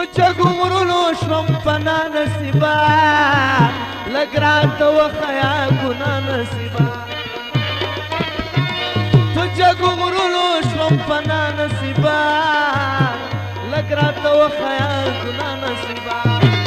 جګو غرونو شوم پنا نصیبا لږ راته وښیه ګناه نصیبا تو جګو غرونو شوم پنا نصیبا لږ راته وښیه ګناه نصیبا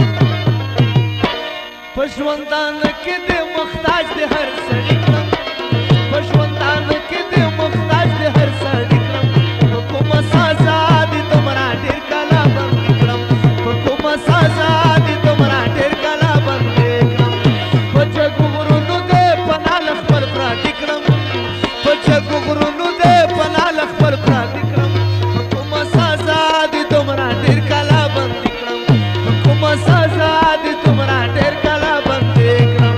په ژوندانه کې دې محتاج دې هر سړي کړم په ژوندانه کې دې محتاج دې هر سړي کړم په کومه سزا دې دومره ډېر کاله بندي کړم په کومه سزا دې دومره ډېر کاله بندي کړم په جګو غرونو دې پناه له خپل پراټي کړم په جګو غرونو دې پناه له خپل پراټي کړم په کومه سزا دې دومره ډېر کاله بندي کړم په کومه سزا دې دومره ډېر کاله بندي کړم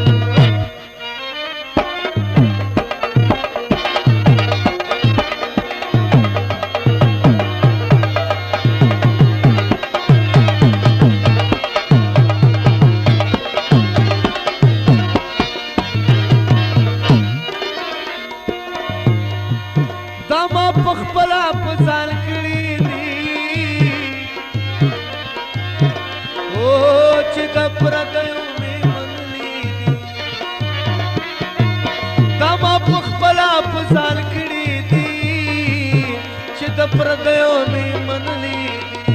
دا ما په خپله په ځان کړي دي او چې د پردیو مې منلي دي دا ما په خپله په ځان کړي دي چې د پردیو مې منلي دي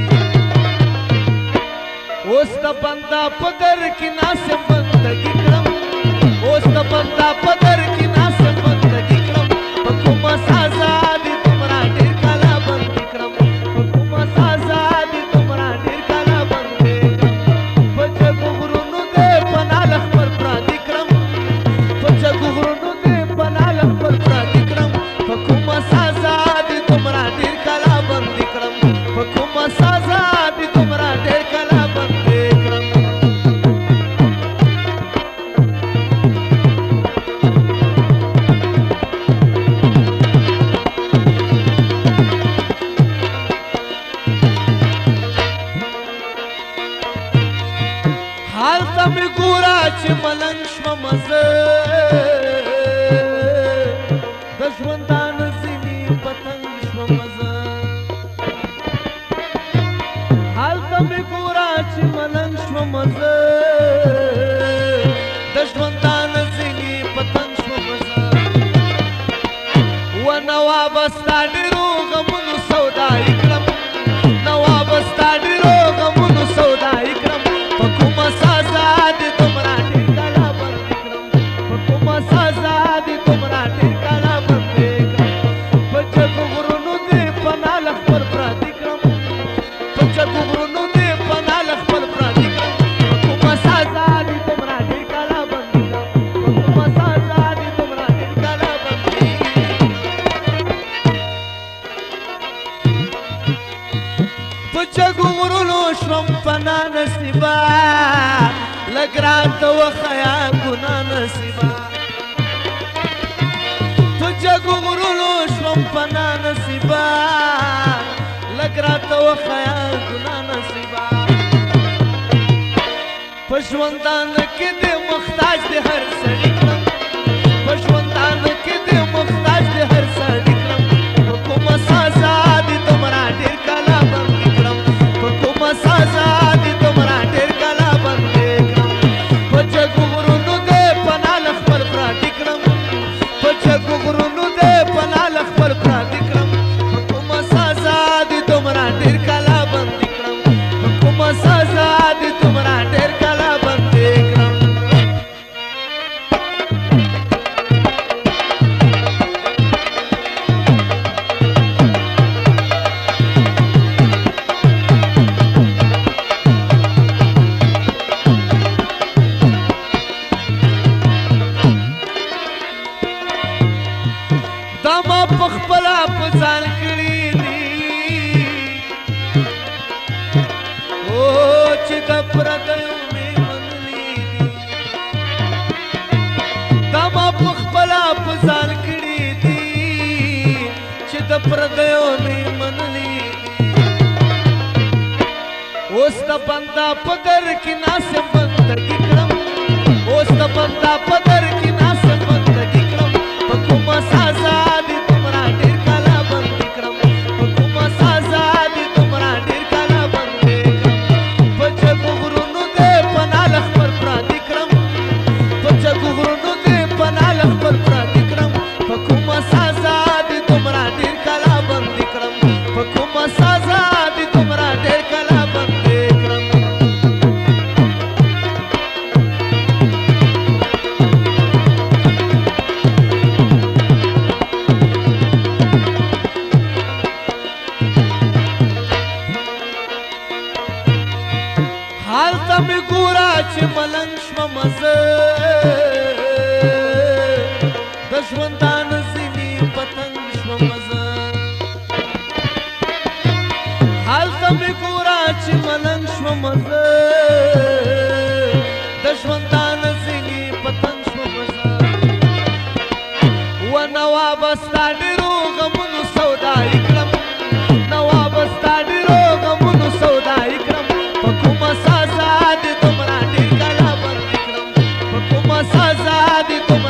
اوس د بنده په در کې ناسم بندګي کړم اوس د بنده په در کې ناسم بندګي کړم په کومه سزا دې دومره ډېر کاله بندي کړم په کومه سزا دې دومره ډېر کاله بندي کړم په جګو غرونو دې پناه له خپل پراټي کړم په جګو غرونو دې پناه له خپل پراټي کړم په کومه سزا دې دومره ډېر کاله بندي کړم په کومه سزا دې دومره ډېر کاله بندي کړم هلته مې ګوره چې ملنګ شوم زه د ژوندانه ځینې پتنګ شوم زه هلته مې ګوره چې ملنګ شوم زه د ژوندانه ځینې پتنګ شوم زه و نوابه ستا ډېرو غمونو سودایي کړم نوابه ستا ډېرو غمونو سودایي کړم په کومه سزا دې دومره ډېر کاله بندي کړم په کومه سزا دې دومره ډېر کاله بندي کړم په جګو غرونو دې پناه له خپل پراټي کړم په جګو غرونو دې پناه له خپل پراټي کړم په کومه سزا دې دومره ډېر کاله بندي کړم په کومه سزا دې دومره ډېر کاله بندي په جګو غرونو شوم پناه نصیبا لږ راته وښیه ګناه نصیبا په جګو غرونو شوم پناه نصیبا لږ راته وښیه ګناه نصیبا په ژوندانه کې دې محتاج دې هر سړي کړم په ژوندانه کې دې محتاج دې هر سړي کړم په کومه سزا دې دومره ډېر کاله بندي کړم په کومه سزا دې دومره ډېر کاله بندي کړم په جګو غرونو دې پناه له خپل پراټي کړم په جګو غرونو دې پناه له خپل پراټي کړم په کومه سزا دې دومره ډېر کاله بندي کړم په کومه سزا دې دومره ډېر کاله بندي کړم دا ما په خپله په ځان کړي دي او چې د پردیو مې منلي دي دا ما په خپله په ځان کړي دي چې د پردیو مې منلي دي اوس د بنده په در کې ناسم بندګي کړم اوس د بنده په در کې ناسم بندګي کړم په کومه سزا دې دومره ډېر کاله بندي کړم په کومه سزا دې دومره ډېر کاله بندي کړم مې ګوره چې ملنګ شوم زه د ژوندانه ځینې پتنګ شوم زه هلته مې ګوره چې ملنګ شوم زه د ژوندانه ځینې پتنګ شوم زه و نوابه ستا ډېرو غمونو سودایي کړم نوابه ستا ډېرو غمونو سودایي کړم په کومه سزا دې دومره ډېر کاله بندي کړم په کومه سزا دې دومره